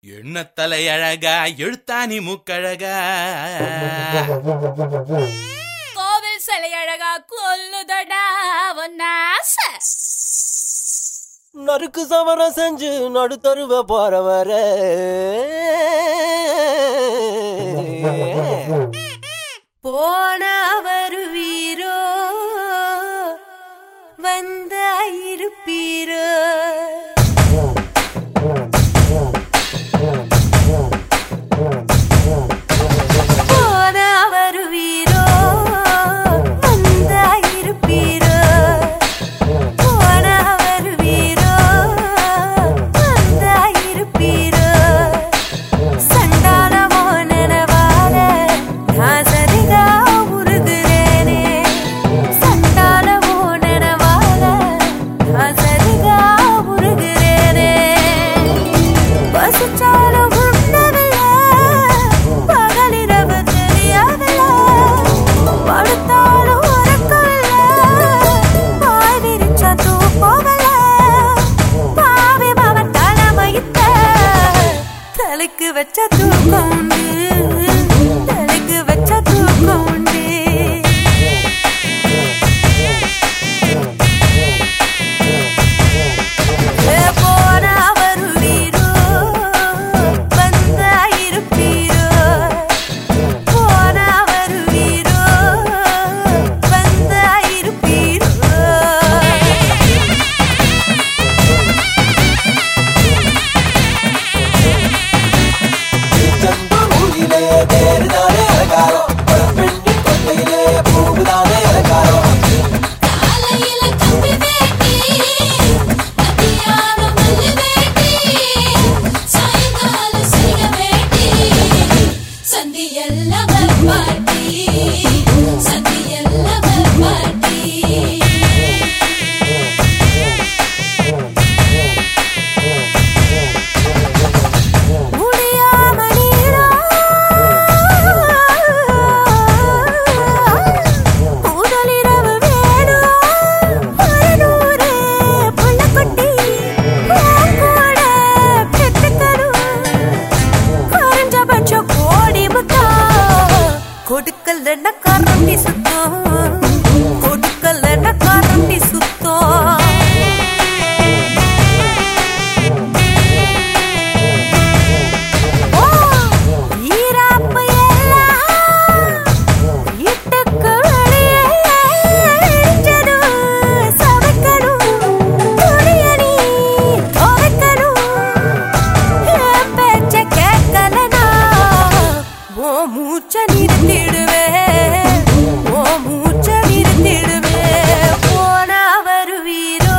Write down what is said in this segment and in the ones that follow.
எண்ண தலை அழகா எழுத்தாணி மூக்கழகா கோவில் சிலை அழகா கொல்லுதடா ஒன்னாச நறுக்கு சமரம் செஞ்சு நடுத்தருவ போறவர போனவர் வீரோ வந்தாயிருப்பீரோ வச்ச தூக்கம் உண்டு தலைக்கு வச்ச தூக்கம் உண்டு போனா வருவீரோ வந்தாயிருப்பீரோ போனா வருவீரோ வந்தாயிருப்பீரோ கொடுக்கலன்னா காரண்டி சுத்தம் கொடுக்கலன்னா காரண்டி சுத்தம் ஈராப்பு எல்லாம் இட்டுக்கு வெளியே சமைக்கணும் துணியணி துவைக்கணும் பேச்ச கேட்கலனா ஓ மூச்ச நிறுத்திடுவே ஓ மூச்ச நிறுத்திடுவே போனா வருவீரோ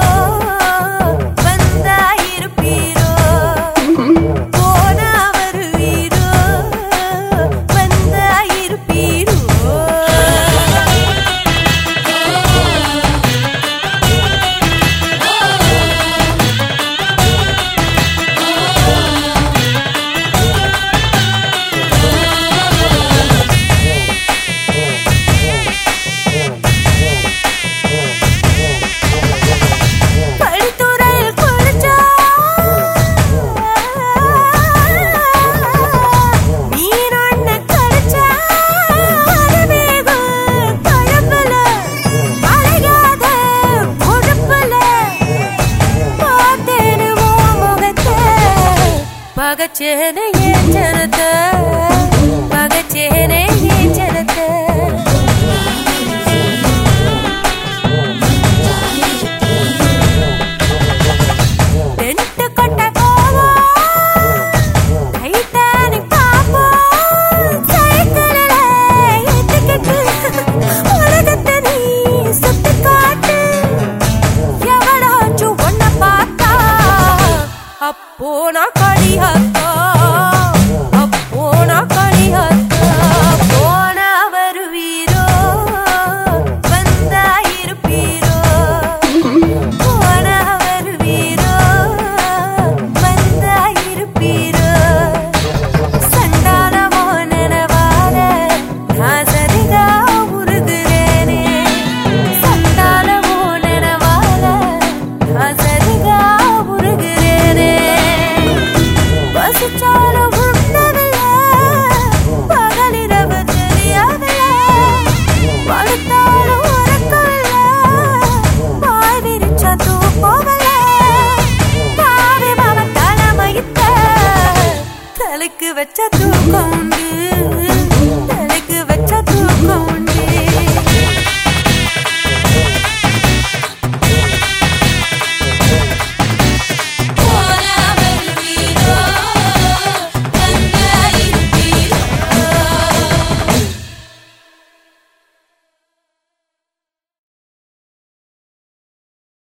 வந்தாயிருப்பீரோ போனா வருவீரோ வந்தாயிருப்பீரோ பகச்சேனே ஏன் ஜனத பகச்சேனே ஏன் ஜனத